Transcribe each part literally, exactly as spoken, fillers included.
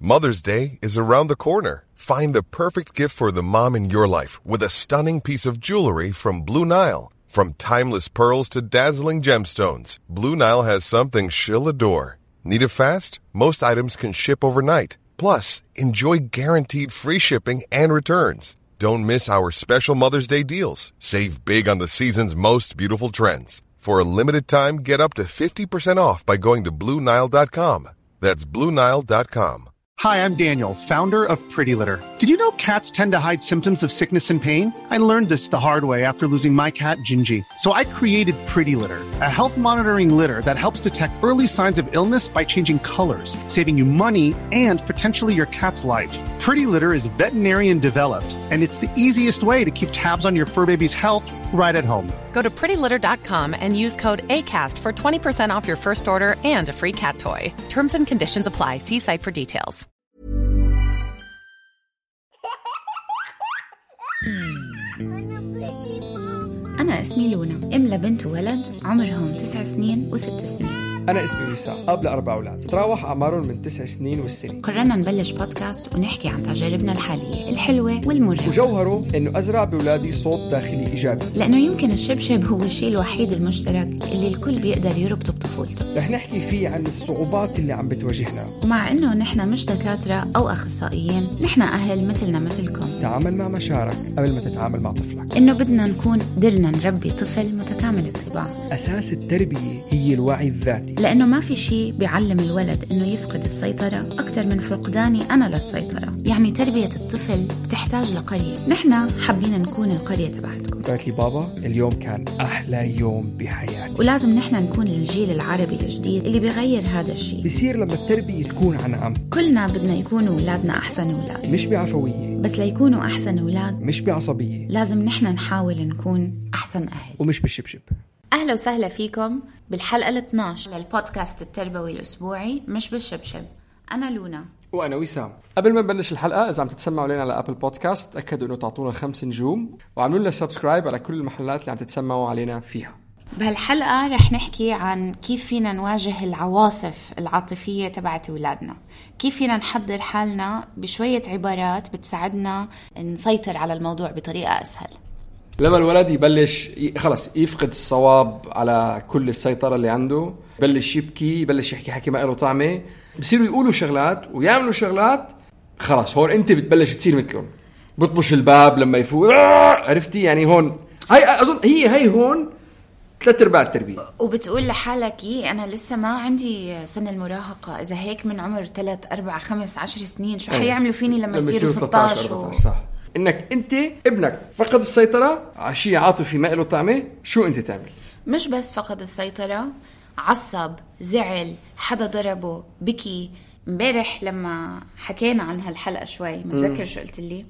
Mother's Day is around the corner. Find the perfect gift for the mom in your life with a stunning piece of jewelry from Blue Nile. From timeless pearls to dazzling gemstones, Blue Nile has something she'll adore. Need it fast? Most items can ship overnight. Plus, enjoy guaranteed free shipping and returns. Don't miss our special Mother's Day deals. Save big on the season's most beautiful trends. For a limited time, get up to fifty percent off by going to Blue Nile dot com. That's Blue Nile dot com. Hi, I'm Daniel, founder of Pretty Litter. Did you know cats tend to hide symptoms of sickness and pain? I learned this the hard way after losing my cat, Gingy. So I created Pretty Litter, a health monitoring litter that helps detect early signs of illness by changing colors, saving you money and potentially your cat's life. Pretty Litter is veterinarian developed, and it's the easiest way to keep tabs on your fur baby's health right at home. Go to pretty litter dot com and use code ACAST for twenty percent off your first order and a free cat toy. Terms and conditions apply. See site for details. أنا اسمي لونا، أم لبنت وولد عمرهم تسع سنين وست سنين. أنا اسمي وسام، أب لأربع أولاد تتراوح أعمارهم من تسع سنين والسنة. قررنا نبلش بودكاست ونحكي عن تجاربنا الحالية الحلوة والمرة، وجوهره إنه أزرع بأولادي صوت داخلي إيجابي، لأنه يمكن الشبشب هو الشيء الوحيد المشترك اللي الكل بيقدر يربطه بطفولته. رح نحكي فيه عن الصعوبات اللي عم بتواجهنا، ومع إنه نحن مش دكاترة أو أخصائيين، نحن أهل مثلنا مثلكم. تعامل مع مشاعرك قبل ما تتعامل مع طفلك. إنه بدنا نكون قدرنا نربي طفل متكامل الطباع. أساس التربية هي الوعي الذاتي، لأنه ما في شيء بيعلم الولد إنه يفقد السيطرة أكثر من فقداني أنا للسيطرة. يعني تربية الطفل بتحتاج لقرية. نحن حابين نكون القرية تبعتكم. قالت لي بابا اليوم كان أحلى يوم بحياتي. ولازم نحن نكون الجيل العربي الجديد اللي بيغير هذا الشيء. بيصير لما التربية تكون عن عم. كلنا بدنا يكونوا أولادنا أحسن أولاد، مش بعفوية، بس ليكونوا أحسن أولاد مش بعصبية. لازم نحن نحاول نكون أحسن أهل، ومش بالشبشب. أهلا وسهلا فيكم بالحلقة الاثنى عشر للبودكاست التربوي الأسبوعي مش بالشبشب. أنا لونا وأنا وسام. قبل ما نبلش الحلقة، إذا عم تتسمعوا لنا على أبل بودكاست تأكدوا إنه تعطونا خمس نجوم وعملوا لنا سبسكرايب على كل المحلات اللي عم تتسمعوا علينا فيها. بهالحلقة رح نحكي عن كيف فينا نواجه العواصف العاطفية تبعت أولادنا، كيف فينا نحضر حالنا بشوية عبارات بتساعدنا نسيطر على الموضوع بطريقة أسهل. لما الولد يبلش خلص يفقد الصواب على كل السيطرة اللي عنده، يبلش يبكي، يبلش يحكي حكي ما له طعمة، بصيروا يقولوا شغلات ويعملوا شغلات، خلاص هون انت بتبلش تصير مثلهم، بطبش الباب لما يفوق، عرفتي؟ يعني هون هاي أظن هي هاي هون ثلاث أرباع التربية. وبتقول لحالك إيه أنا لسه ما عندي سن المراهقة، إذا هيك من عمر ثلاث أربع خمس عشر سنين شو حيعملوا فيني لما يصيروا ستة عشر و... صح. إنك أنت ابنك فقد السيطرة على شيء عاطفي ما له طعمة، شو أنت تعمل؟ مش بس فقد السيطرة، عصب، زعل، حدا ضربه، بكي. امبارح لما حكينا عن هالحلقة شوي متذكر شو قلت لي؟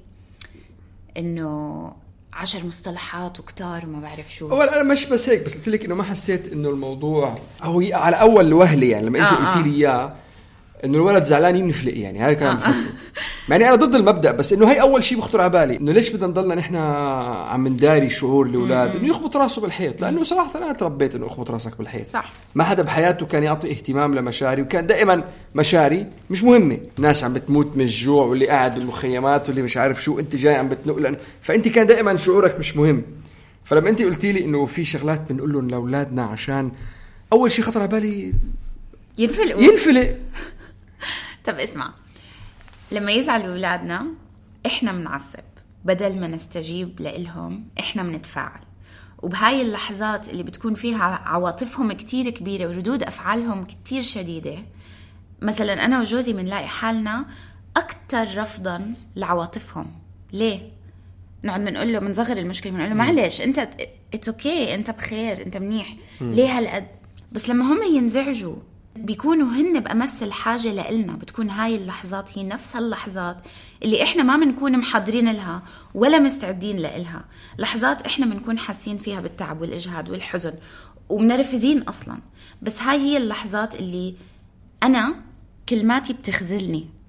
إنه عشر مصطلحات وكتار وما بعرف شو. أول أنا مش بس هيك، بس قلت لك إنه ما حسيت إنه الموضوع هو على أول وهلة، يعني لما أنت آه قلتي لي إياه إنه الولد زعلان ينفلق، يعني هاي كان بفكر. يعني أنا ضد المبدأ، بس إنه هاي أول شيء بخطر على بالي، إنه ليش بدنا نضلنا نحن عم نداري شعور الأولاد إنه يخبط راسه بالحيط، لأنه صراحة أنا تربيت إنه أخبط راسك بالحيط. صح. ما حدا بحياته كان يعطي اهتمام لمشاعري، وكان دائما مشاعري مش مهمة. ناس عم بتموت من الجوع، واللي قاعد بالمخيمات، واللي مش عارف شو، أنت جاي عم بتنقل، فأنت كان دائما شعورك مش مهم. فلما أنت قلتي لي إنه في شغلات بنقول لهم لأولادنا عشان أول شيء خطر على بالي ينفلقوا ينفلق. طب اسمع، لما يزعلوا أولادنا إحنا منعصب، بدل ما نستجيب لإلهم إحنا منتفاعل. وبهاي اللحظات اللي بتكون فيها عواطفهم كتير كبيرة وردود أفعالهم كتير شديدة، مثلا أنا وجوزي منلاقي حالنا أكتر رفضا لعواطفهم. ليه؟ نقعد منقول له، منصغر المشكلة، منقول له معلش أنت it's okay، أنت بخير، أنت منيح، ليه هالقد؟ بس لما هم ينزعجوا بيكونوا هن بأمس الحاجة لإلنا. بتكون هاي اللحظات هي نفس اللحظات اللي إحنا ما بنكون محضرين لها ولا مستعدين لإلها، لحظات إحنا بنكون حاسين فيها بالتعب والإجهاد والحزن ومنرفزين أصلا. بس هاي هي اللحظات اللي أنا كلماتي بتخذلني،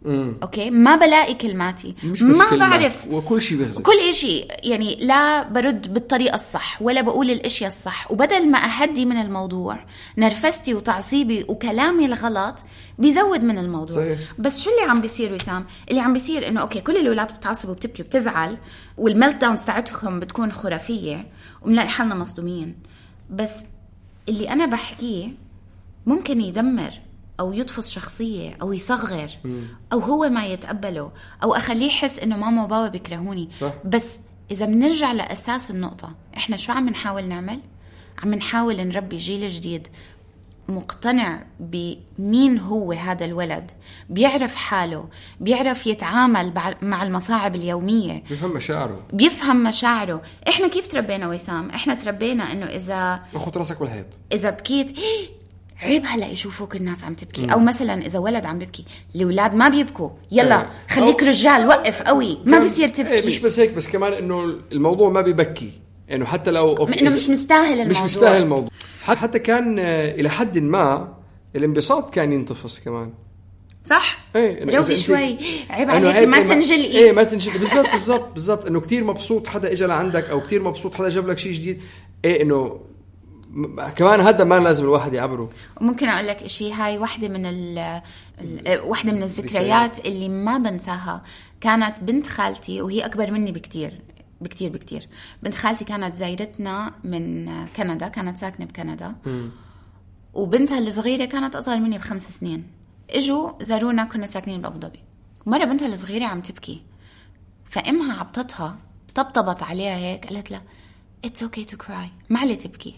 مم. اوكي ما بلاقي كلماتي مش بس ما كلمات. بعرف وكل شيء بيغزل كل إشي يعني لا برد بالطريقة الصح ولا بقول الاشياء الصح وبدل ما اهدي من الموضوع نرفستي وتعصيبي وكلامي الغلط بيزود من الموضوع. صحيح. بس شو اللي عم بيصير وسام؟ اللي عم بيصير انه اوكي كل الاولاد بتعصب وبتبكي وبتزعل والميلت داونز تاعتهم بتكون خرافية وبنلاقي حالنا مصدومين. بس اللي انا بحكيه ممكن يدمر أو يطفس شخصية أو يصغر أو هو ما يتقبله أو أخليه يحس إنه ماما وبابا بيكرهوني. صح. بس إذا بنرجع لأساس النقطة إحنا شو عم نحاول نعمل؟ عم نحاول نربي جيل جديد مقتنع بمين هو هذا الولد، بيعرف حاله، بيعرف يتعامل مع المصاعب اليومية، بيفهم مشاعره بيفهم مشاعره. إحنا كيف تربينا وسام؟ إحنا تربينا إنه إذا أخذ راسك بالحيط، إذا بكيت عيب هلا يشوفوك الناس عم تبكي. او مثلا اذا ولد عم بيبكي الاولاد ما بيبكوا يلا ايه. خليك رجال وقف قوي ما بيصير تبكي. ايه مش بس هيك بس كمان انه الموضوع ما بيبكي انه حتى لو انه مش مستاهل الموضوع مش مستاهل الموضوع. حتى كان الى حد ما الانبساط كان ينطفس كمان. صح ايه روقي شوي عيب عليك ما تنجلي ايه ما تنجلي بالضبط بالضبط بالضبط انه كتير مبسوط حدا اجى لعندك او كتير مبسوط حدا جاب لك شيء جديد. ايه انه كمان هذا ما لازم الواحد يعبره. ممكن اقول لك شيء هاي واحدة من ال واحدة من الذكريات اللي ما بنساها. كانت بنت خالتي وهي اكبر مني بكتير بكتير بكتير. بنت خالتي كانت زايرتنا من كندا، كانت ساكنة بكندا م. وبنتها الصغيرة كانت اصغر مني بخمس سنين. اجوا زارونا كنا ساكنين بأبو ظبي. مرة بنتها الصغيرة عم تبكي فامها عبطتها طبطبت عليها هيك قالت لها it's okay to cry ما عليه تبكي.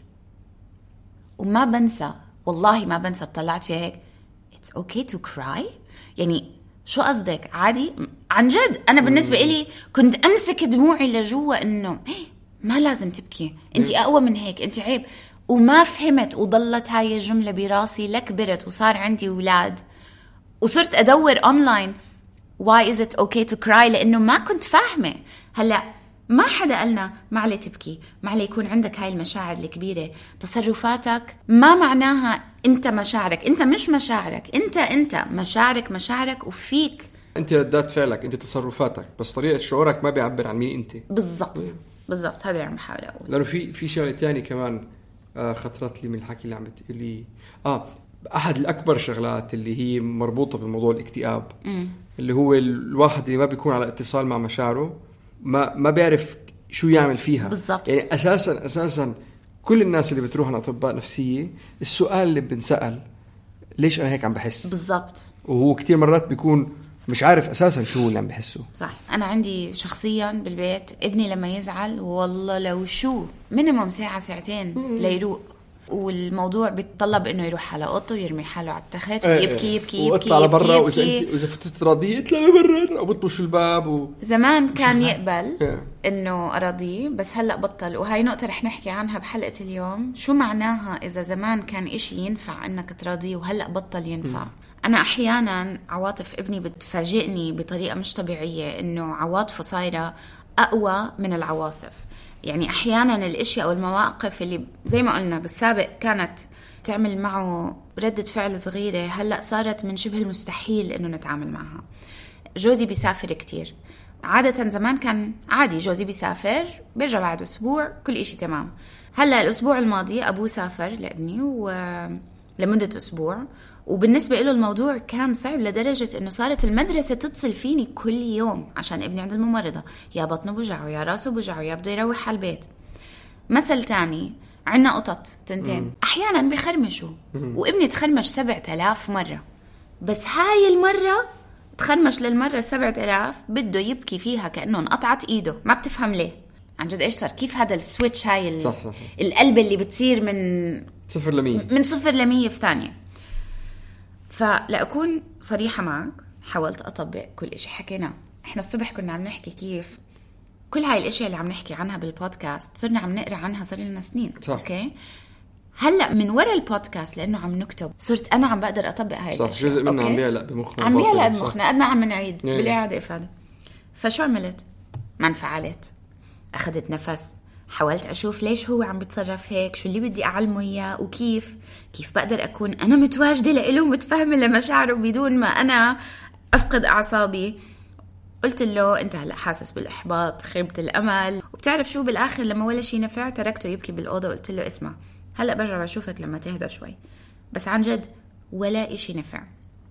وما بنسى والله ما بنسى طلعت فيها هيك it's okay to cry يعني شو قصدك عادي عن جد. أنا بالنسبة إلي كنت أمسك دموعي لجوا إنه ما لازم تبكي أنتي أقوى من هيك أنتي عيب. وما فهمت وضلت هاي الجملة براسي لكبرت وصار عندي أولاد وصرت أدور أونلاين why is it okay to cry لأنه ما كنت فاهمة. هلأ ما حدا قالنا ما عليه تبكي ما عليه يكون عندك هاي المشاعر الكبيرة. تصرفاتك ما معناها أنت مشاعرك، أنت مش مشاعرك، أنت أنت مشاعرك مشاعرك وفيك أنت ردات فعلك أنت تصرفاتك بس طريقة شعورك ما بيعبر عن مين أنت بالضبط. بالضبط هذا عم بحاول أقول. لأنه في في شغلة تاني كمان آه خطرت لي من الحكي اللي عم بتقولي آه أحد الأكبر شغلات اللي هي مربوطة بموضوع الاكتئاب م. اللي هو الواحد اللي ما بيكون على اتصال مع مشاعره ما ما بيعرف شو يعمل فيها بالضبط. يعني اساسا اساسا كل الناس اللي بتروح لأطباء نفسية السؤال اللي بنسأل ليش انا هيك عم بحس بالضبط. وهو كتير مرات بيكون مش عارف اساسا شو اللي عم بحسه. صح. انا عندي شخصيا بالبيت ابني لما يزعل والله لو شو مينيموم ساعه ساعتين ليروق والموضوع بيتطلب انه يروح على اوضته ويرمي حاله على التخت ويبكي يبكي يبكي على برا. واذا انت واذا فتت راضيه اطلعي برا او بطبش الباب و... زمان كان يقبل انه اراضيه بس هلا بطل. وهاي نقطه رح نحكي عنها بحلقه اليوم شو معناها اذا زمان كان إشي ينفع انك تراضيه وهلا بطل ينفع. م. انا احيانا عواطف ابني بتفاجئني بطريقه مش طبيعيه انه عواطفه صايره اقوى من العواصف. يعني أحياناً الأشياء أو المواقف اللي زي ما قلنا بالسابق كانت تعمل معه ردة فعل صغيرة هلأ صارت من شبه المستحيل إنه نتعامل معها. جوزي بيسافر كتير عادة. زمان كان عادي جوزي بيسافر بيرجع بعد أسبوع كل إشي تمام. هلأ الأسبوع الماضي أبوه سافر لابني ولمدة أسبوع وبالنسبة له الموضوع كان صعب لدرجة إنه صارت المدرسة تتصل فيني كل يوم عشان ابني عند الممرضة يا بطنه بوجعه يا راسه بوجعه يا بده يروح على البيت. مثل تاني عنا قطط تنتين مم. أحيانا بيخرمشوا وابني تخرمش سبعة آلاف مرة بس هاي المرة تخرمش للمرة سبعة آلاف بده يبكي فيها كأنه انقطعت إيده. ما بتفهم ليه عن جد إيش صار كيف هذا السويتش هاي صح صح. القلب اللي بتصير من صفر لمية من صفر لمية في ثانية. فلأكون صريحة معك حاولت أطبق كل إشي حكينا. إحنا الصبح كنا عم نحكي كيف كل هاي الأشياء اللي عم نحكي عنها بالبودكاست صرنا عم نقرأ عنها صار لنا سنين. صح. أوكي هلأ من وراء البودكاست لأنه عم نكتب صرت أنا عم بقدر أطبق هاي صح. الأشياء. جزء منها عم بيعلق بمخنا عم بيعلق بمخنا قد ما عم نعيد يعني. بالإعادة إفادة. فشو عملت؟ ما انفعلت أخذت نفس حاولت أشوف ليش هو عم بيتصرف هيك شو اللي بدي أعلمه إياه وكيف كيف بقدر أكون أنا متواجدة لإله ومتفهمة لمشاعره بدون ما أنا أفقد أعصابي. قلت له أنت هلأ حاسس بالإحباط، خيبة الأمل، وبتعرف شو بالآخر لما ولا شي نفع تركته يبكي بالأوضة. قلت له اسمع هلأ برجع بشوفك لما تهدى شوي، بس عن جد ولا إشي نفع.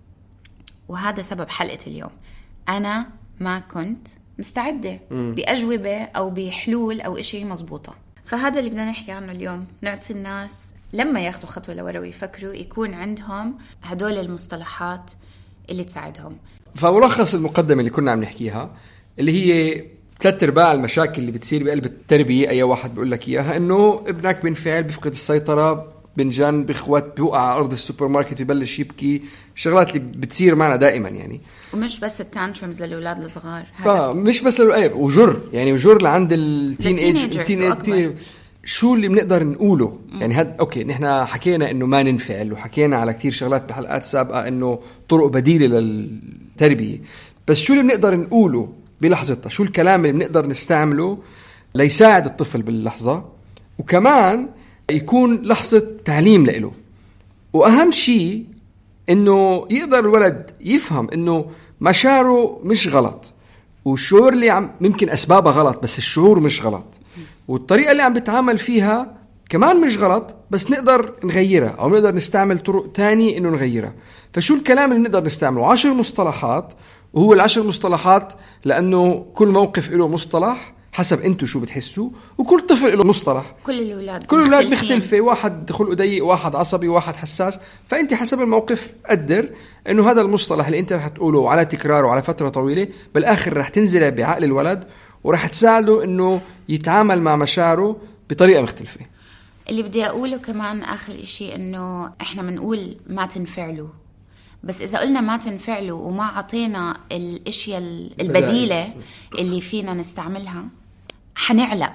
وهذا سبب حلقة اليوم. أنا ما كنت مستعدة بأجوبة أو بحلول أو إشي مزبوطة. فهذا اللي بدنا نحكي عنه اليوم، نعطي الناس لما ياخدوا خطوة لورا ويفكروا يكون عندهم هدول المصطلحات اللي تساعدهم. فملخص المقدمة اللي كنا عم نحكيها اللي هي ثلاث ارباع المشاكل اللي بتصير بقلب التربية، أي واحد بيقول لك إياها إنه ابنك بينفعل، بيفقد السيطرة، بنجن، بخوت، بيوقع على أرض السوبر ماركت، بيبلش يبكي، شغلات اللي بتصير معنا دائما يعني. ومش بس التانترمز للأولاد الصغار، هذا مش بس للأولاد، وجر يعني وجر لعند التين ايج التين. شو اللي بنقدر نقوله م. يعني هاد أوكي نحن حكينا إنه ما ننفعل، وحكينا على كتير شغلات بحلقات سابقة إنه طرق بديلة للتربية، بس شو اللي بنقدر نقوله بلحظتها؟ شو الكلام اللي بنقدر نستعمله ليساعد الطفل باللحظة، وكمان يكون لحظة تعليم له. وأهم شيء إنه يقدر الولد يفهم إنه مشاعره مش غلط، والشعور اللي عم ممكن أسبابها غلط بس الشعور مش غلط، والطريقة اللي عم بتعامل فيها كمان مش غلط بس نقدر نغيرها أو نقدر نستعمل طرق تانية إنه نغيرها. فشو الكلام اللي نقدر نستعمله؟ عشر مصطلحات، وهو العشر مصطلحات لأنه كل موقف له مصطلح حسب انتو شو بتحسوا، وكل طفل له مصطلح. كل الأولاد كل الأولاد مختلفة، واحد خلقه ضيق، واحد عصبي، واحد حساس. فأنت حسب الموقف قدر إنه هذا المصطلح اللي أنت رح تقوله على تكراره وعلى فترة طويلة بالآخر رح تنزل بعقل الولد ورح تساعده إنه يتعامل مع مشاعره بطريقة مختلفة. اللي بدي أقوله كمان آخر إشي إنه إحنا منقول ما تنفعلوا، بس إذا قلنا ما تنفعلوا وما عطينا الأشياء البديلة اللي فينا نستعملها حنعلق.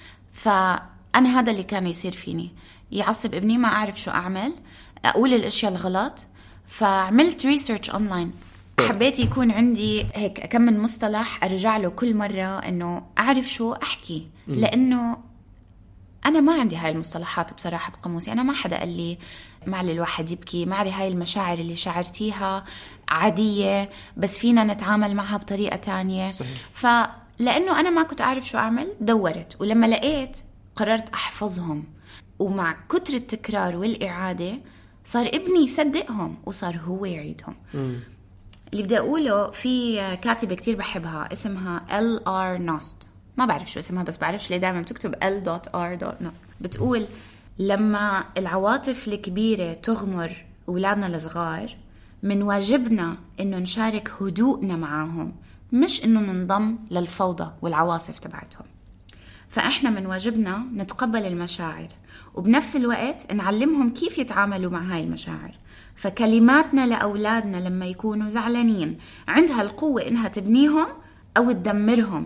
فأنا هذا اللي كان يصير فيني، يعصب ابني ما أعرف شو أعمل، أقول الأشياء الغلط. فعملت ريسيرش أونلاين، حبيت يكون عندي هيك كم من مصطلح أرجع له كل مرة إنه أعرف شو أحكي، لأنه أنا ما عندي هاي المصطلحات بصراحة بقاموسي. أنا ما حدا قال لي معلي الواحد يبكي، معلي هاي المشاعر اللي شعرتيها عادية بس فينا نتعامل معها بطريقة تانية. صحيح. فلأنه أنا ما كنت أعرف شو أعمل دورت، ولما لقيت قررت أحفظهم، ومع كتر التكرار والإعادة صار ابني يصدقهم وصار هو يعيدهم. م. اللي بدي أقوله في كاتبة كتير بحبها اسمها إل آر نوست، ما بعرف شو اسمها بس بعرفش ليه دائما بتكتب إل آر نوست. بتقول لما العواطف الكبيرة تغمر أولادنا الصغار من واجبنا إنه نشارك هدوءنا معاهم، مش إنه ننضم للفوضى والعواصف تبعتهم. فإحنا من واجبنا نتقبل المشاعر وبنفس الوقت نعلمهم كيف يتعاملوا مع هاي المشاعر. فكلماتنا لأولادنا لما يكونوا زعلانين عندها القوة إنها تبنيهم أو تدمرهم.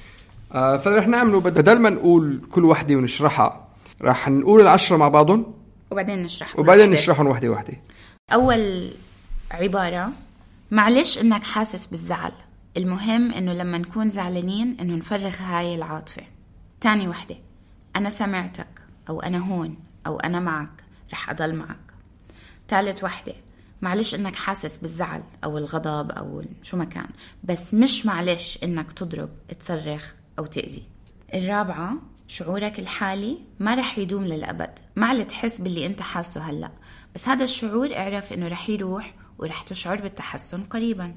آه فرح نعمله بدل ما نقول كل وحدة ونشرحها، راح نقول العشرة مع بعضهم وبعدين نشرح وبعدين نشرحهم وحدة وحدة. أول عبارة، معلش إنك حاسس بالزعل، المهم إنه لما نكون زعلانين إنه نفرغ هاي العاطفة. تاني وحدة، أنا سمعتك أو أنا هون أو أنا معك، رح أضل معك. ثالث وحدة، معلش إنك حاسس بالزعل أو الغضب أو شو ما كان، بس مش معلش إنك تضرب، تصرخ أو تأذي. الرابعة، شعورك الحالي ما رح يدوم للأبد، معلش تحس باللي أنت حاسه هلأ، بس هذا الشعور اعرف إنه رح يروح ورح تشعر بالتحسن قريبا.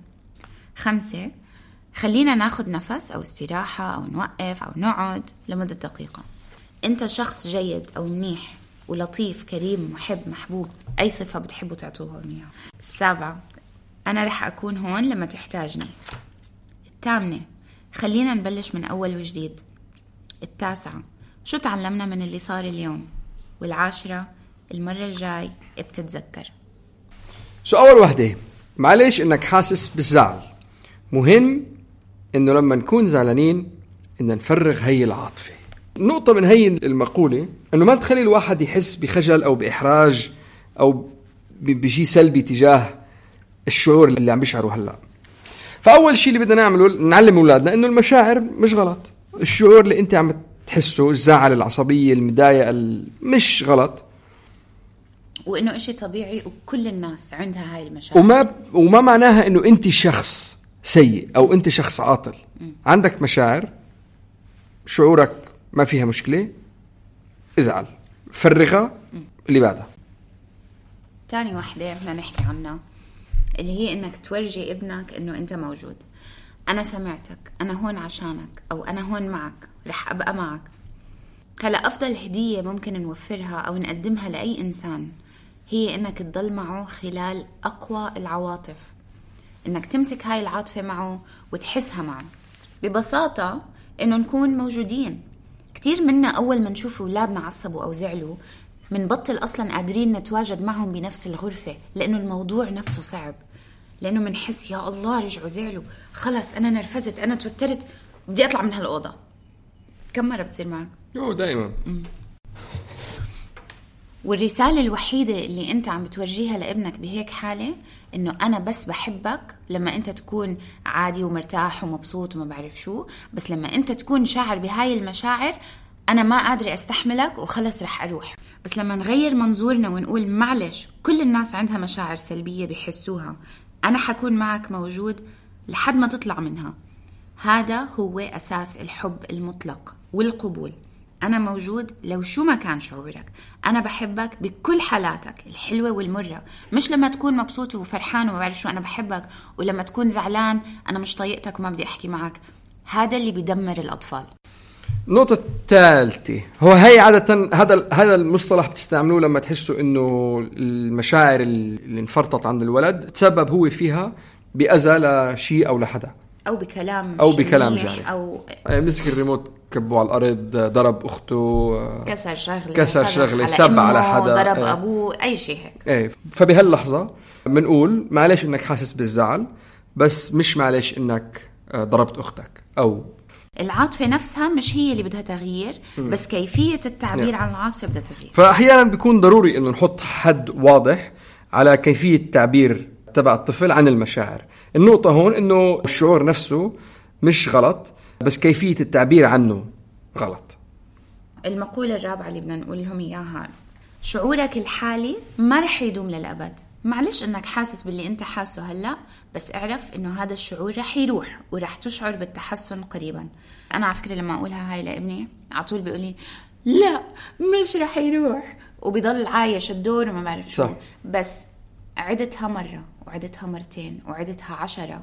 خمسة، خلينا ناخد نفس أو استراحة أو نوقف أو نقعد لمدة دقيقة. أنت شخص جيد أو منيح ولطيف كريم محب محبوب، أي صفة بتحبوا تعطوها إياها. السابعة، أنا رح أكون هون لما تحتاجني. الثامنة، خلينا نبلش من أول وجديد. التاسعة، شو تعلمنا من اللي صار اليوم. والعاشرة، المرة الجاي بتتذكر. سو أول وحدة، معلش إنك حاسس بالزعل، مهم إنه لما نكون زعلانين إن نفرغ هي العاطفة. نقطة من هي المقولة إنه ما تخلي الواحد يحس بخجل أو بإحراج أو بشيء سلبي تجاه الشعور اللي عم بيشعره هلأ. فأول شيء اللي بدنا نعمله نعلم أولادنا إنه المشاعر مش غلط. الشعور اللي أنت عم تحسه، الزعل، العصبية، المضايقة، مش غلط. وإنه إشي طبيعي وكل الناس عندها هاي المشاعر. وما وما معناها إنه أنت شخص سيء أو أنت شخص عاطل. م. عندك مشاعر، شعورك ما فيها مشكلة، ازعل، فرغها، م. اللي بعدها. تاني واحدة بدنا نحكي عنها اللي هي إنك تورجي ابنك إنه أنت موجود. أنا سمعتك، أنا هون عشانك، أو أنا هون معك، رح أبقى معك. هلا أفضل هدية ممكن نوفرها أو نقدمها لأي إنسان هي إنك تضل معه خلال أقوى العواطف، إنك تمسك هاي العاطفة معه وتحسها معه. ببساطة إنه نكون موجودين. كتير منا أول ما نشوف أولادنا عصبوا أو زعلوا منبطل أصلا قادرين نتواجد معهم بنفس الغرفة، لأنه الموضوع نفسه صعب، لأنه منحس يا الله رجعوا زعلوا، خلص أنا نرفزت، أنا توترت، بدي أطلع من هالأوضة. كم مرة بتصير معك؟ أوه دائما. م. والرسالة الوحيدة اللي أنت عم بتورجيها لابنك بهيك حالة إنه أنا بس بحبك لما أنت تكون عادي ومرتاح ومبسوط وما بعرف شو، بس لما أنت تكون شاعر بهاي المشاعر أنا ما قادرة أستحملك وخلص رح أروح. بس لما نغير منظورنا ونقول معلش كل الناس عندها مشاعر سلبية بيحسوها، أنا حكون معك موجود لحد ما تطلع منها. هذا هو أساس الحب المطلق والقبول. أنا موجود لو شو ما كان شعورك، أنا بحبك بكل حالاتك الحلوة والمرة، مش لما تكون مبسوط وفرحان وما بعرف شو أنا بحبك، ولما تكون زعلان أنا مش طايقتك وما بدي أحكي معك. هذا اللي بيدمر الأطفال. النقطة الثالثة هو هي عادة هذا هذا المصطلح بتستعملوه لما تحسوا إنه المشاعر اللي انفرطت عند الولد تسبب هو فيها بأذى لشيء أو لحدا، أو بكلام أو بكلام جاري، أو مسك الريموت كبه على الأرض، ضرب أخته، كسر شغلة كسر شغلة، سب على حدا، ضرب ايه. أبوه، أي شيء هيك. ايه. فبهاللحظة بنقول معلش إنك حاسس بالزعل، بس مش معلش إنك ضربت أختك. أو العاطفة نفسها مش هي اللي بدها تغيير، بس كيفية التعبير عن العاطفة بدها تغيير. فأحيانا بيكون ضروري إنه نحط حد واضح على كيفية التعبير تبع الطفل عن المشاعر. النقطة هون إنه الشعور نفسه مش غلط، بس كيفية التعبير عنه غلط. المقولة الرابعة اللي بدنا نقول لهم إياها، شعورك الحالي ما رح يدوم للأبد. معلش إنك حاسس باللي أنت حاسه هلأ، بس اعرف إنه هذا الشعور رح يروح ورح تشعر بالتحسن قريبا. أنا على فكرة لما أقولها هاي لابني عطول بيقولي لا مش رح يروح، وبيضل عايش الدور وما بعرف شو. بس عدتها مرة وعدتها مرتين وعدتها عشرة،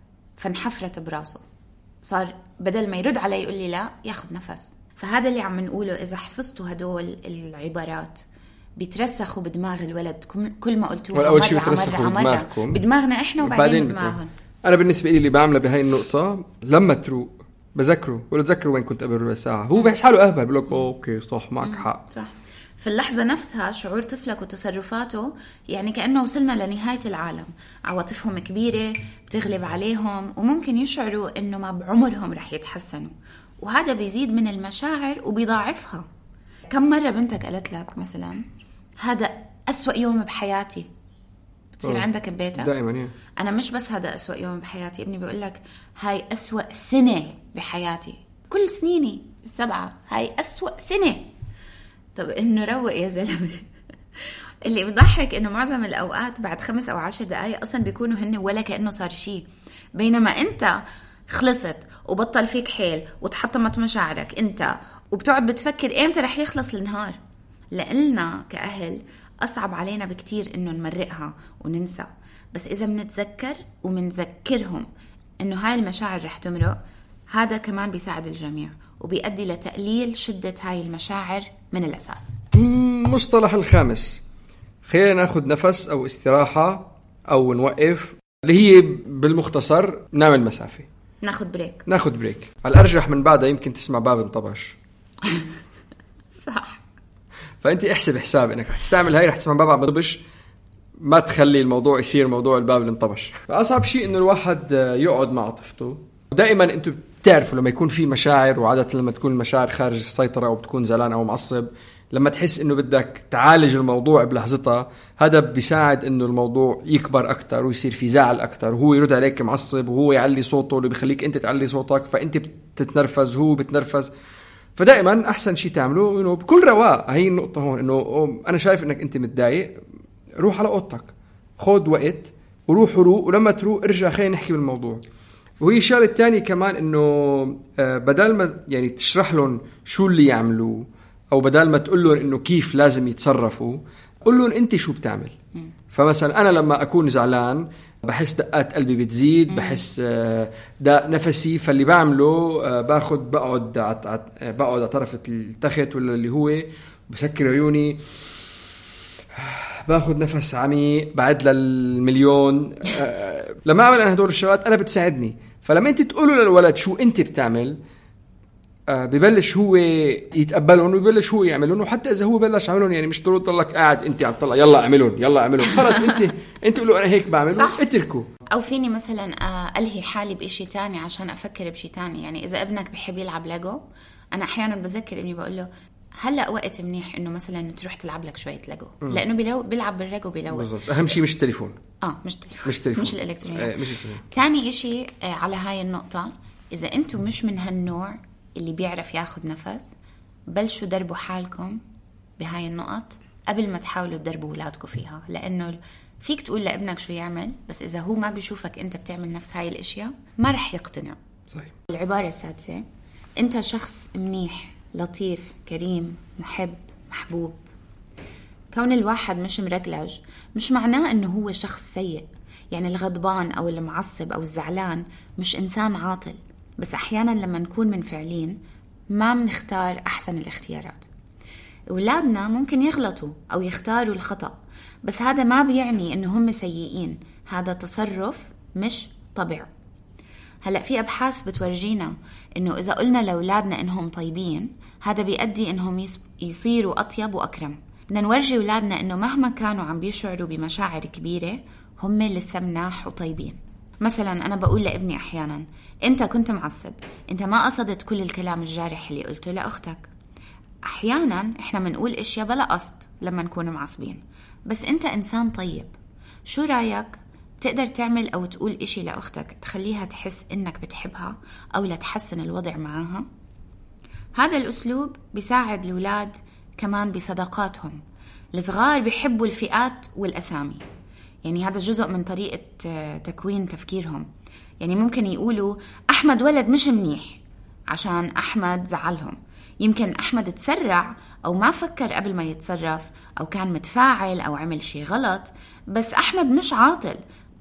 فانحفرت براسه، صار بدل ما يرد علي يقول لي لا ياخد نفس. فهذا اللي عم نقوله، إذا حفظتوا هدول العبارات بيترسخوا بدماغ الولد. كل ما قلتوها مرة عمرة عمرة بدماغنا إحنا وبعدين بدماغهم. أنا بالنسبة لي اللي بعمله بهاي النقطة لما تروق بذكره ولا تذكره وين كنت قبل ربع ساعة، هو بحس حاله أهبل بيقول لك أوكي صح معك حق. صح. في اللحظة نفسها شعور طفلك وتصرفاته يعني كأنه وصلنا لنهاية العالم، عواطفهم كبيرة بتغلب عليهم وممكن يشعروا إنه ما بعمرهم رح يتحسنوا، وهذا بيزيد من المشاعر وبيضاعفها. كم مرة بنتك قالت لك مثلا هذا أسوأ يوم بحياتي؟ بتصير أوه. عندك ببيتك دائما يعني. أنا مش بس هذا أسوأ يوم بحياتي، ابني بيقول لك هاي أسوأ سنة بحياتي، كل سنيني السبعة هاي أسوأ سنة. طب إنه روق يا زلمة. اللي بضحك إنه معظم الأوقات بعد خمس أو عشر دقايق أصلا بيكونوا هن ولا كأنه صار شيء، بينما أنت خلصت وبطل فيك حيل وتحطمت مشاعرك أنت، وبتقعد بتفكر إمتى رح يخلص النهار. لإلنا كأهل أصعب علينا بكتير إنه نمرقها وننسى، بس إذا منتذكر ومنذكرهم إنه هاي المشاعر رح تمرق، هذا كمان بيساعد الجميع وبيؤدي لتقليل شدة هاي المشاعر من الأساس. مصطلح الخامس، خلينا ناخد نفس أو استراحة أو نوقف، اللي هي بالمختصر نعمل مسافة، ناخد بريك. ناخد بريك على الأرجح من بعدها يمكن تسمع باب انطبش. صح. فأنت احسب حساب إنك رح تستعمل هاي، رح تسمع باب عم ينطبش، ما تخلي الموضوع يصير موضوع الباب اللي انطبش. أصعب شيء إنه الواحد يقعد مع طفته. ودائما أنتوا بتعرفوا لما يكون في مشاعر، وعادة لما تكون المشاعر خارج السيطرة أو بتكون زعلان أو معصب، لما تحس إنه بدك تعالج الموضوع بلحظتها، هذا بيساعد إنه الموضوع يكبر أكتر ويصير في زعل أكتر، وهو يرد عليك معصب وهو يعلي صوته اللي بيخليك أنت تعلي صوتك، فأنت بتتنرفز هو بتنرفز. فدائما أحسن شيء تعمله إنه بكل رواق. هي النقطة هون، إنه أنا شايف إنك أنت متضايق، روح على اوضتك، خد وقت وروح روق، ولما تروق ارجع خلينا نحكي بالموضوع. وهي الشغله الثانيه كمان انه بدل ما يعني تشرح لهم شو اللي يعملوه او بدل ما تقول لهم انه كيف لازم يتصرفوا، قول لهم انت شو بتعمل. فمثلا انا لما اكون زعلان بحس دقات قلبي بتزيد، بحس دق نفسي، فاللي بعمله باخد بقعد بقعد على طرف التخت ولا اللي هو بسكر عيوني، باخد نفس عميق، بعد للمليون. لما اعمل انا هدول الشغلات انا بتساعدني. فلما انت تقولوا للولد شو انت بتعمل ببلش هو يتقبلون وببلش هو يعملون. وحتى اذا هو بلش عملون يعني مش ضروري تضلك قاعد انت عم تطلع يلا اعملون يلا اعملون، خلص انت انت قولوا انا هيك بعمل اتركوا. او فيني مثلا الهي حالي بشيء تاني عشان افكر بشيء تاني. يعني اذا ابنك بحب يلعب ليجو، انا احيانا بذكر ابني بقول له هلا وقت منيح انه مثلا تروح تلعب لك شويه ليجو، لانه بيلو بيلعب بالليجو بيلوث. بالضبط، اهم شيء مش التليفون. اه مش التليفون مش التليفون مش الالكترونيات. آه مش التليفون. تاني اشي آه على هاي النقطه، اذا انتم مش من هالنوع اللي بيعرف ياخد نفس، بلشوا دربوا حالكم بهاي النقط قبل ما تحاولوا تدربوا اولادكم فيها. لانه فيك تقول لابنك شو يعمل، بس اذا هو ما بيشوفك انت بتعمل نفس هاي الاشياء ما رح يقتنع. صحيح. العباره السادسه، انت شخص منيح لطيف كريم محب محبوب. كون الواحد مش مرجلج مش معناه انه هو شخص سيء. يعني الغضبان او المعصب او الزعلان مش انسان عاطل، بس احيانا لما نكون منفعلين ما بنختار احسن الاختيارات. اولادنا ممكن يغلطوا او يختاروا الخطأ، بس هذا ما بيعني انه هم سيئين، هذا تصرف مش طبع. هلأ في أبحاث بتورجينا إنه إذا قلنا لأولادنا إنهم طيبين، هذا بيؤدي إنهم يصيروا أطيب وأكرم. بدنا نورجي أولادنا إنه مهما كانوا عم بيشعروا بمشاعر كبيرة هم لسه مناح وطيبين. مثلا أنا بقول لابني أحيانا أنت كنت معصب، أنت ما قصدت كل الكلام الجارح اللي قلته لأختك. أحيانا إحنا منقول إشياء بلا قصد لما نكون معصبين، بس أنت إنسان طيب، شو رأيك تقدر تعمل أو تقول إشي لأختك تخليها تحس إنك بتحبها أو لتحسن الوضع معاها؟ هذا الأسلوب بيساعد الأولاد كمان بصداقاتهم. الصغار بيحبوا الفئات والأسامي، يعني هذا جزء من طريقة تكوين تفكيرهم. يعني ممكن يقولوا أحمد ولد مش منيح عشان أحمد زعلهم. يمكن أحمد تسرع أو ما فكر قبل ما يتصرف أو كان متفاعل أو عمل شيء غلط، بس أحمد مش عاطل،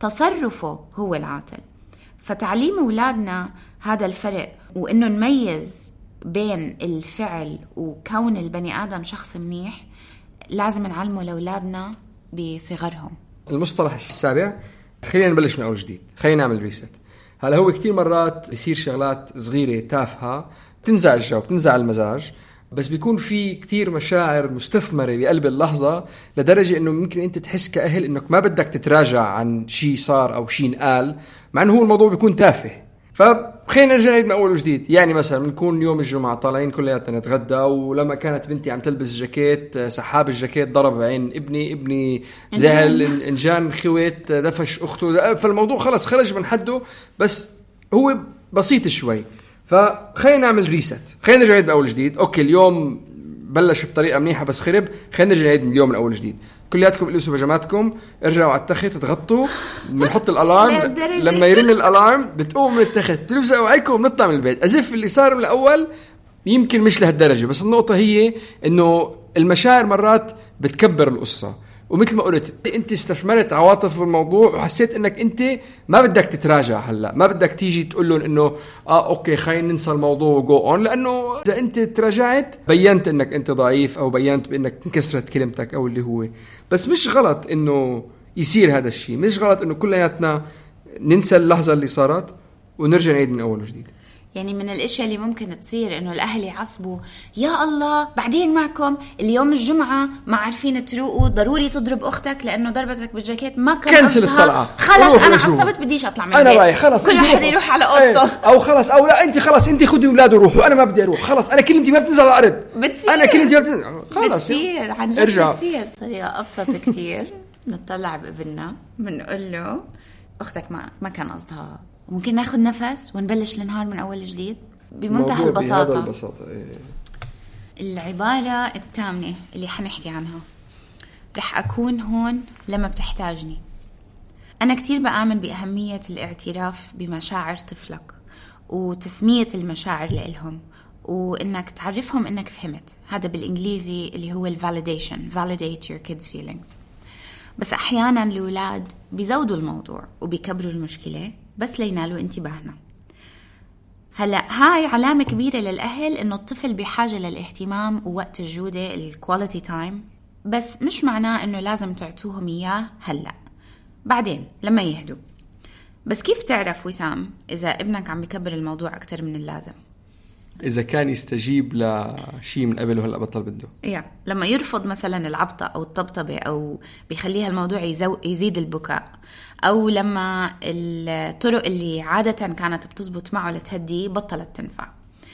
تصرفه هو العاطل. فتعليم أولادنا هذا الفرق وإنه نميز بين الفعل وكون البني آدم شخص منيح لازم نعلمه لأولادنا بصغرهم. المصطلح السابع، خلينا نبلش من أول جديد، خلينا نعمل ريست. هلا هو كتير مرات يصير شغلات صغيرة تافهة تنزع الجو تنزع المزاج، بس بيكون في كتير مشاعر مستثمرة بقلب اللحظة لدرجة انه ممكن انت تحس كأهل انك ما بدك تتراجع عن شيء صار او شيء نقال، مع انه هو الموضوع بيكون تافه. فخلينا نرجع نعيد من اول وجديد. يعني مثلا بنكون يوم الجمعة طالعين كلياتنا نتغدى، ولما كانت بنتي عم تلبس جاكيت، سحاب الجاكيت ضرب عين ابني ابني زعل، انجان خويت دفش اخته، فالموضوع خلص خرج من حده، بس هو بسيط شوي. فخلينا نعمل ريست، خلينا نرجع نعيد من اول جديد. اوكي اليوم بلش بطريقه منيحه بس خرب، خلينا نرجع نعيد من اليوم من اول جديد. كلياتكم البسوا بيجاماتكم، ارجعوا على التخت تغطوا، بنحط الالارم، لما يرن الالارم بتقوموا من التخت تلبسوا اوعيكم وبنطلع من البيت. ازف اللي صار من الاول يمكن مش لهالدرجه، بس النقطه هي انه المشاعر مرات بتكبر القصه. ومثل ما قلت انت استثمرت عواطف في الموضوع وحسيت انك انت ما بدك تتراجع، هلا ما بدك تيجي تقول لهم انه اه اوكي خلينا ننسى الموضوع وجو اون، لانه اذا انت تراجعت بينت انك انت ضعيف او بينت بانك انكسرت كلمتك او اللي هو. بس مش غلط انه يصير هذا الشيء، مش غلط انه كلياتنا ننسى اللحظه اللي صارت ونرجع نعيد من اول وجديد. يعني من الاشياء اللي ممكن تصير انه الاهل يعصبوا يا الله بعدين معكم اليوم الجمعه ما عارفين تروقوا، ضروري تضرب اختك لانه ضربتك بالجاكيت، ما كان كنسل الطلعه، خلاص انا عصبت بديش اطلع من انا البيت، رايح خلاص كل واحد يروح على اوضته. ايه. او خلاص او لا انت خلاص انت خدي اولاده وروحوا، انا ما بدي اروح، خلاص انا كلمتي ما بتنزل على الارض، بتصير. انا كلمتي ما بتنزل، خلاص بتصير عن جد ارجع. بتصير طريقه ابسط كتير. نطلع بابننا بنقول له اختك ما ما كان قصدها، ممكن ناخذ نفس ونبلش النهار من اول جديد بمنتهى البساطة. البساطة. إيه. العبارة الثامنة اللي حنحكي عنها، رح أكون هون لما بتحتاجني. أنا كتير بآمن بأهمية الاعتراف بمشاعر طفلك وتسمية المشاعر لإلهم وإنك تعرفهم إنك فهمت. هذا بالإنجليزي اللي هو الvalidation. validate your kids feelings. بس أحياناً الأولاد بيزودوا الموضوع وبيكبروا المشكلة بس لينالوا انتباهنا. هلأ هاي علامة كبيرة للأهل إنه الطفل بحاجة للاهتمام ووقت الجودة الquality time، بس مش معناه إنه لازم تعطوهم إياه هلأ، بعدين لما يهدوا. بس كيف تعرف وسام إذا ابنك عم بيكبر الموضوع أكتر من اللازم؟ إذا كان يستجيب لشيء من قبل وهلأ بطل بده. yeah. لما يرفض مثلا العبطة أو الطبطبة أو بيخليها الموضوع يزو... يزيد البكاء، أو لما الطرق اللي عادة كانت بتزبط معه لتهدي بطلت تنفع.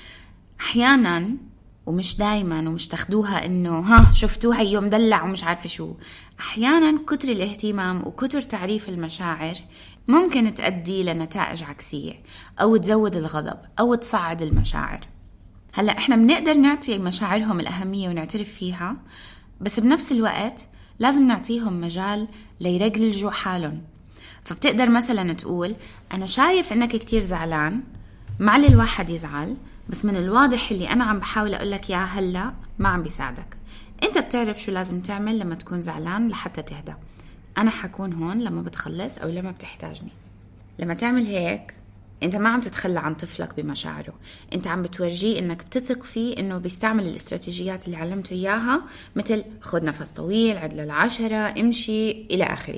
أحيانا ومش دايما ومش تاخدوها إنه ها شفتوها يوم دلع ومش عارفة شو. أحيانا كتر الاهتمام وكتر تعريف المشاعر ممكن تؤدي لنتائج عكسية أو تزود الغضب أو تصعد المشاعر. هلأ إحنا بنقدر نعطي مشاعرهم الأهمية ونعترف فيها، بس بنفس الوقت لازم نعطيهم مجال ليرجلجوا حالهم. فبتقدر مثلا تقول أنا شايف إنك كتير زعلان، معلي الواحد يزعل، بس من الواضح اللي أنا عم بحاول أقولك يا هلأ ما عم بيساعدك. أنت بتعرف شو لازم تعمل لما تكون زعلان لحتى تهدى. أنا حكون هون لما بتخلص أو لما بتحتاجني. لما تعمل هيك أنت ما عم تتخلى عن طفلك بمشاعره، أنت عم بتورجيه إنك بتثق فيه إنه بيستعمل الاستراتيجيات اللي علمته إياها، مثل خد نفس طويل، عد للعشرة، امشي إلى آخره.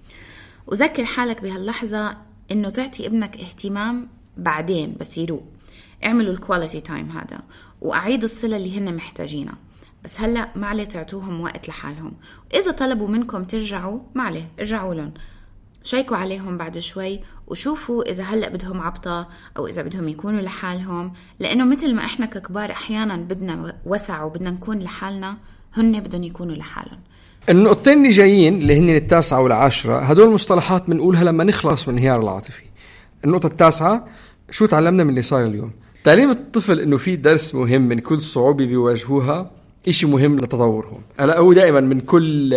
وذكر حالك بهاللحظة إنه تعطي ابنك اهتمام بعدين بس يروق. اعملوا الكواليتي تايم هذا وأعيدوا الصلة اللي هن محتاجينها، بس هلأ ما عليه تعطوهم وقت لحالهم. وإذا طلبوا منكم ترجعوا ما عليه، ارجعوا لهم، شيكوا عليهم بعد شوي وشوفوا إذا هلأ بدهم عبطة أو إذا بدهم يكونوا لحالهم. لأنه مثل ما إحنا ككبار أحيانا بدنا وسع وبدنا نكون لحالنا، هن بدهم يكونوا لحالهم. النقطتين اللي جايين اللي هن التاسعة والعاشرة هدول مصطلحات بنقولها لما نخلص من انهيار العاطفي. النقطة التاسعة، شو تعلمنا من اللي صار اليوم؟ تعليم الطفل إنه في درس مهم من كل صعوبة بيواجهوها، إشي مهم لتطورهم. أنا هو دائما من كل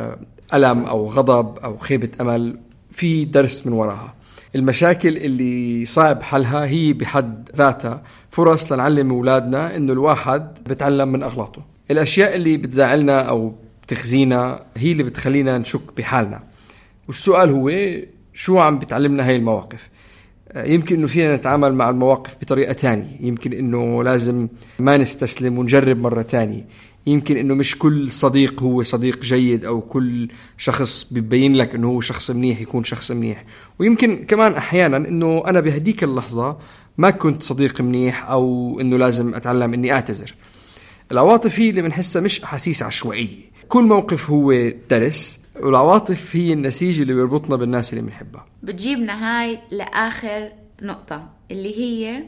ألم أو غضب أو خيبة أمل في درس من وراها. المشاكل اللي صعب حلها هي بحد ذاتها فرص لنعلم أولادنا إنه الواحد بتعلم من أغلاطه. الأشياء اللي بتزعلنا أو بتخزينا هي اللي بتخلينا نشك بحالنا. والسؤال هو شو عم بتعلمنا هاي المواقف؟ يمكن إنه فينا نتعامل مع المواقف بطريقة تانية، يمكن إنه لازم ما نستسلم ونجرب مرة تانية، يمكن إنه مش كل صديق هو صديق جيد أو كل شخص بيبين لك إنه هو شخص منيح يكون شخص منيح، ويمكن كمان أحيانا إنه أنا بهديك اللحظة ما كنت صديق منيح أو إنه لازم أتعلم إني أعتذر. العواطف هي اللي بنحسها مش أحاسيس عشوائية، كل موقف هو درس، والعواطف هي النسيج اللي بيربطنا بالناس اللي بنحبها. بتجيبنا هاي لآخر نقطة اللي هي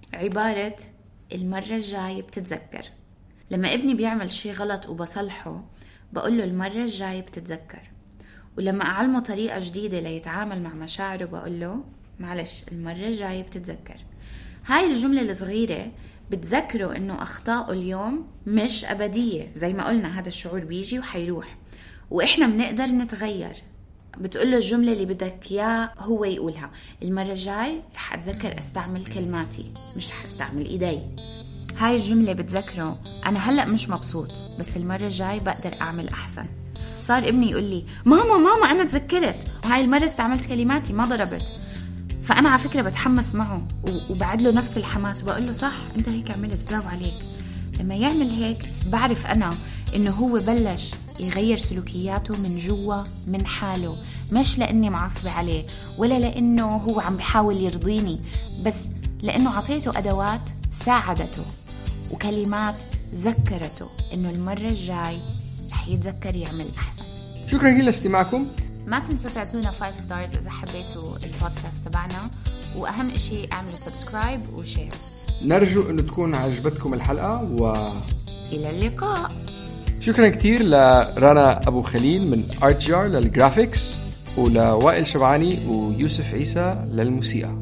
عبارة المرة الجاية بتتذكر. لما ابني بيعمل شي غلط وبصلحه بقول له المرة الجاية بتتذكر، ولما أعلمه طريقة جديدة ليتعامل مع مشاعره بقول له معلش المرة الجاية بتتذكر. هاي الجملة الصغيرة بتذكره إنه أخطاءه اليوم مش أبدية، زي ما قلنا هذا الشعور بيجي وحيروح وإحنا بنقدر نتغير. بتقول له الجملة اللي بدك إياه هو يقولها، المرة الجاي رح أتذكر أستعمل كلماتي مش رح أستعمل إيدي. هاي الجملة بتذكره أنا هلأ مش مبسوط بس المرة الجاي بقدر أعمل أحسن. صار ابني يقول لي ماما ماما أنا تذكرت هاي المرة استعملت كلماتي ما ضربت. فأنا على فكرة بتحمس معه وبعد له نفس الحماس وبقول له صح أنت هيك عملت، برافو عليك. لما يعمل هيك بعرف أنا إنه هو بلش يغير سلوكياته من جوا من حاله، مش لأني معصبة عليه ولا لأنه هو عم بيحاول يرضيني، بس لأنه عطيته أدوات ساعدته وكلمات ذكرته إنه المرة الجاي رح يتذكر يعمل أحسن. شكرا جزيلا لاستماعكم. ما تنسوا تعطونا خمسة ستارز إذا حبيتوا البودكاست تبعنا، وأهم إشي اعملوا سبسكرايب وشير. نرجو أن تكون عجبتكم الحلقة و إلى اللقاء. شكرا كتير لرنا أبو خليل من أرتجار للجرافيكس، ولوائل شبعاني ويوسف عيسى للموسيقى.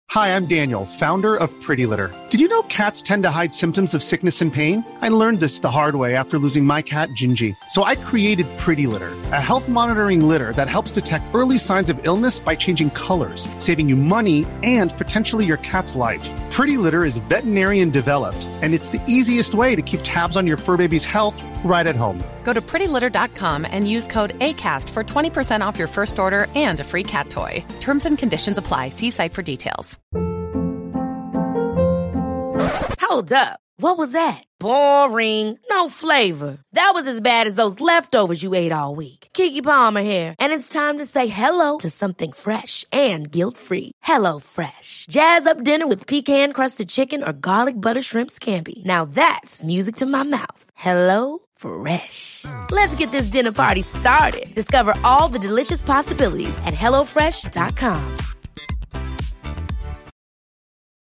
Hi, I'm Daniel, founder of Pretty Litter. Did you know cats tend to hide symptoms of sickness and pain? I learned this the hard way after losing my cat, Gingy. So I created Pretty Litter, a health monitoring litter that helps detect early signs of illness by changing colors, saving you money and potentially your cat's life. Pretty Litter is veterinarian developed, and it's the easiest way to keep tabs on your fur baby's health right at home. Go to pretty litter dot com and use code ACAST for twenty percent off your first order and a free cat toy. Terms and conditions apply. See site for details. Hold up. What was that? Boring. No flavor. That was as bad as those leftovers you ate all week. Keke Palmer here, and it's time to say hello to something fresh and guilt-free. Hello Fresh. Jazz up dinner with pecan-crusted chicken or garlic butter shrimp scampi. Now that's music to my mouth. Hello Fresh. Let's get this dinner party started. Discover all the delicious possibilities at hello fresh dot com.